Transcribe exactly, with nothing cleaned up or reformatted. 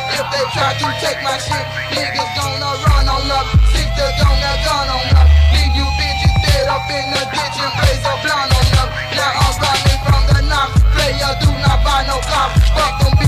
If they try to take my shit, niggas gonna run on up. Sisters gonna gun on up. Leave you bitches dead up in the ditch and blaze a blunt on up. Now I'm running from the knock. Player do not buy no cop. Fuck them